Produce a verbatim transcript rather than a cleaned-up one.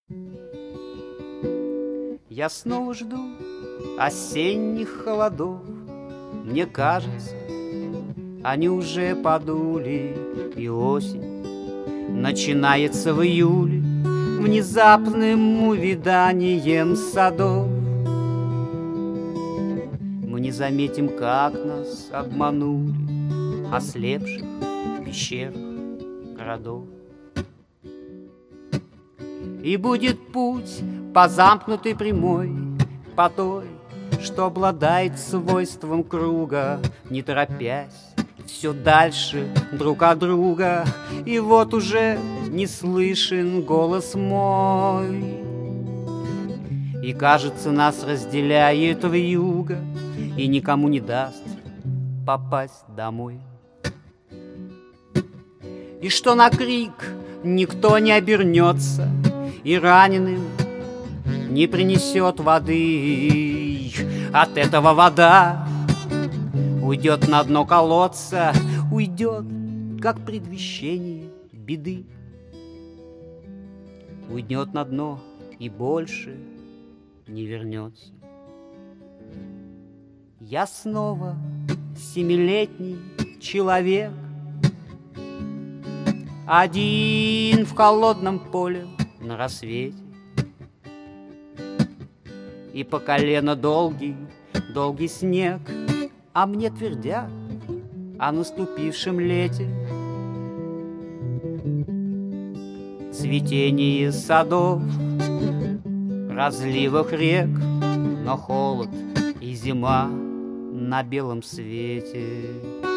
Я снова жду осенних холодов. Мне кажется, они уже подули, и осень начинается в июле внезапным увиданием садов. Мы не заметим, как нас обманули, ослепших в пещерах городов. И будет путь по замкнутой прямой, по той, что обладает свойством круга, не торопясь, все дальше друг от друга. И вот уже не слышен голос мой, и, кажется, нас разделяет вьюга, и никому не даст попасть домой. И что на крик никто не обернется, и раненым не принесет воды. От этого вода уйдет на дно колодца, уйдет, как предвещение беды. Уйдет на дно и больше не вернется. Я снова семилетний человек, один в холодном поле на рассвете, и по колено долгий, долгий снег, а мне твердят о наступившем лете. Цветение садов, разливах рек, но холод и зима на белом свете.